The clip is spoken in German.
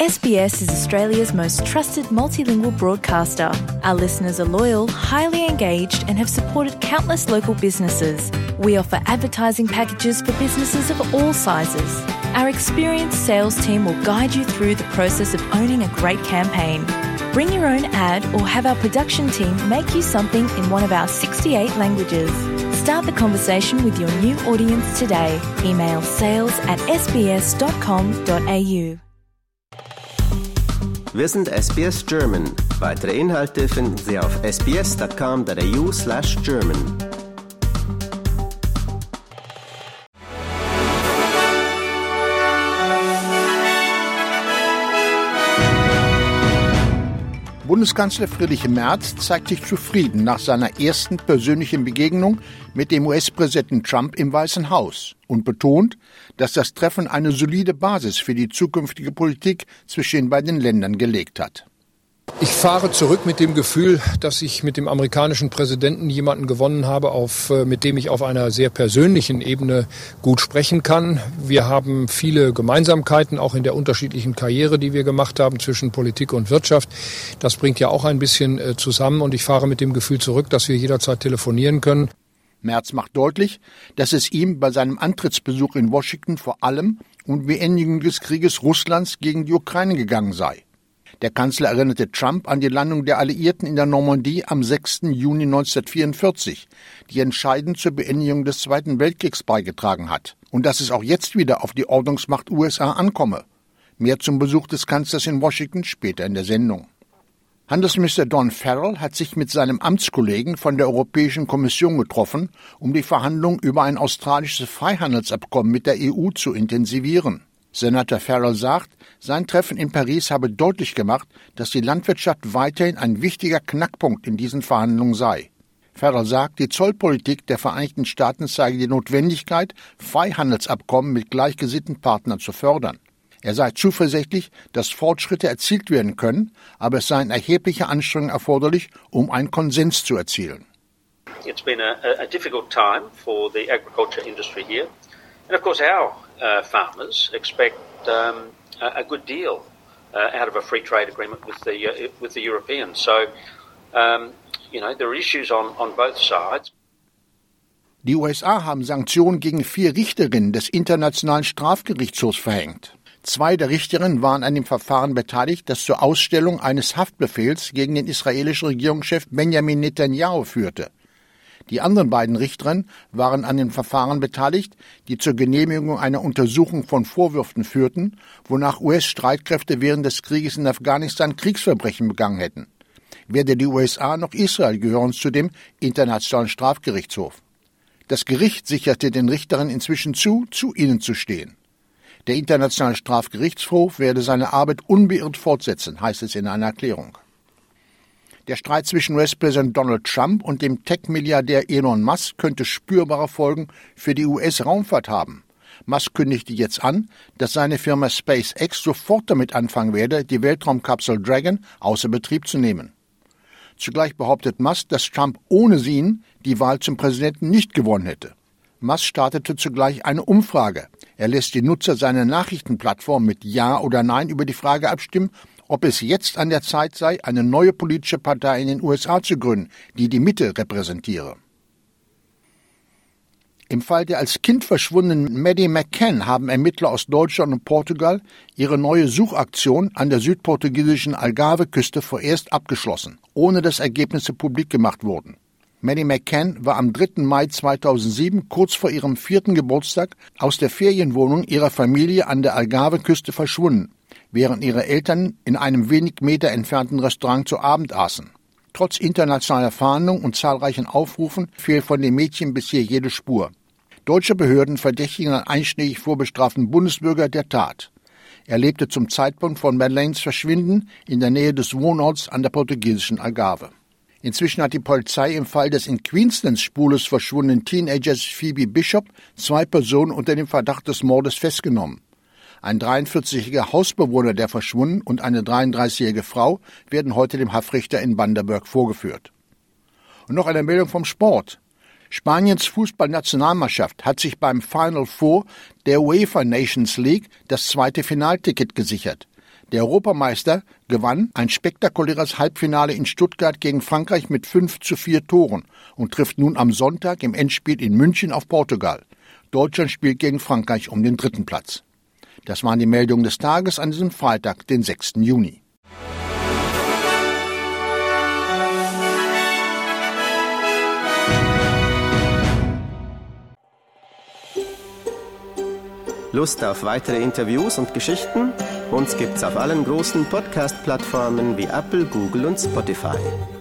SBS is Australia's most trusted multilingual broadcaster. Our listeners are loyal, highly engaged and have supported countless local businesses. We offer advertising packages for businesses of all sizes. Our experienced sales team will guide you through the process of owning a great campaign. Bring your own ad or have our production team make you something in one of our 68 languages. Start the conversation with your new audience today. Email sales@sbs.com.au. Wir sind SBS German. Weitere Inhalte finden Sie auf sbs.com.au/German. Bundeskanzler Friedrich Merz zeigt sich zufrieden nach seiner ersten persönlichen Begegnung mit dem US-Präsidenten Trump im Weißen Haus und betont, dass das Treffen eine solide Basis für die zukünftige Politik zwischen den beiden Ländern gelegt hat. Ich fahre zurück mit dem Gefühl, dass ich mit dem amerikanischen Präsidenten jemanden gewonnen habe, mit dem ich auf einer sehr persönlichen Ebene gut sprechen kann. Wir haben viele Gemeinsamkeiten, auch in der unterschiedlichen Karriere, die wir gemacht haben zwischen Politik und Wirtschaft. Das bringt ja auch ein bisschen zusammen und ich fahre mit dem Gefühl zurück, dass wir jederzeit telefonieren können. Merz macht deutlich, dass es ihm bei seinem Antrittsbesuch in Washington vor allem um die Beendigung des Krieges Russlands gegen die Ukraine gegangen sei. Der Kanzler erinnerte Trump an die Landung der Alliierten in der Normandie am 6. Juni 1944, die entscheidend zur Beendigung des Zweiten Weltkriegs beigetragen hat, und dass es auch jetzt wieder auf die Ordnungsmacht USA ankomme. Mehr zum Besuch des Kanzlers in Washington später in der Sendung. Handelsminister Don Farrell hat sich mit seinem Amtskollegen von der Europäischen Kommission getroffen, um die Verhandlungen über ein australisches Freihandelsabkommen mit der EU zu intensivieren. Senator Farrell sagt, sein Treffen in Paris habe deutlich gemacht, dass die Landwirtschaft weiterhin ein wichtiger Knackpunkt in diesen Verhandlungen sei. Farrell sagt, die Zollpolitik der Vereinigten Staaten zeige die Notwendigkeit, Freihandelsabkommen mit gleichgesinnten Partnern zu fördern. Er sei zuversichtlich, dass Fortschritte erzielt werden können, aber es seien erhebliche Anstrengungen erforderlich, um einen Konsens zu erzielen. It's been a difficult time for the agriculture industry here. And of course our farmers expect a good deal out of a free trade agreement with the Europeans. So, there are issues on both sides. Die USA haben Sanktionen gegen 4 Richterinnen des Internationalen Strafgerichtshofs verhängt. 2 der Richterinnen waren an dem Verfahren beteiligt, das zur Ausstellung eines Haftbefehls gegen den israelischen Regierungschef Benjamin Netanyahu führte. Die anderen beiden Richterinnen waren an den Verfahren beteiligt, die zur Genehmigung einer Untersuchung von Vorwürfen führten, wonach US-Streitkräfte während des Krieges in Afghanistan Kriegsverbrechen begangen hätten. Weder die USA noch Israel gehören zu dem Internationalen Strafgerichtshof. Das Gericht sicherte den Richterinnen inzwischen zu ihnen zu stehen. Der Internationale Strafgerichtshof werde seine Arbeit unbeirrt fortsetzen, heißt es in einer Erklärung. Der Streit zwischen US-Präsident Donald Trump und dem Tech-Milliardär Elon Musk könnte spürbare Folgen für die US-Raumfahrt haben. Musk kündigte jetzt an, dass seine Firma SpaceX sofort damit anfangen werde, die Weltraumkapsel Dragon außer Betrieb zu nehmen. Zugleich behauptet Musk, dass Trump ohne ihn die Wahl zum Präsidenten nicht gewonnen hätte. Musk startete zugleich eine Umfrage. Er lässt die Nutzer seiner Nachrichtenplattform mit Ja oder Nein über die Frage abstimmen, ob es jetzt an der Zeit sei, eine neue politische Partei in den USA zu gründen, die die Mitte repräsentiere. Im Fall der als Kind verschwundenen Maddie McCann haben Ermittler aus Deutschland und Portugal ihre neue Suchaktion an der südportugiesischen Algarve-Küste vorerst abgeschlossen, ohne dass Ergebnisse publik gemacht wurden. Maddie McCann war am 3. Mai 2007, kurz vor ihrem 4. Geburtstag, aus der Ferienwohnung ihrer Familie an der Algarve-Küste verschwunden, während ihre Eltern in einem wenig Meter entfernten Restaurant zu Abend aßen. Trotz internationaler Fahndung und zahlreichen Aufrufen fehlt von dem Mädchen bisher jede Spur. Deutsche Behörden verdächtigen einen einschlägig vorbestraften Bundesbürger der Tat. Er lebte zum Zeitpunkt von Madeleines Verschwinden in der Nähe des Wohnorts an der portugiesischen Algarve. Inzwischen hat die Polizei im Fall des in Queensland spurlos verschwundenen Teenagers Phoebe Bishop 2 Personen unter dem Verdacht des Mordes festgenommen. Ein 43-jähriger Hausbewohner, der verschwunden, und eine 33-jährige Frau werden heute dem Haftrichter in Bundaberg vorgeführt. Und noch eine Meldung vom Sport. Spaniens Fußballnationalmannschaft hat sich beim Final Four der UEFA Nations League das 2. Finalticket gesichert. Der Europameister gewann ein spektakuläres Halbfinale in Stuttgart gegen Frankreich mit 5:4 Toren und trifft nun am Sonntag im Endspiel in München auf Portugal. Deutschland spielt gegen Frankreich um den 3. Platz. Das waren die Meldungen des Tages an diesem Freitag, den 6. Juni. Lust auf weitere Interviews und Geschichten? Uns gibt's auf allen großen Podcast-Plattformen wie Apple, Google und Spotify.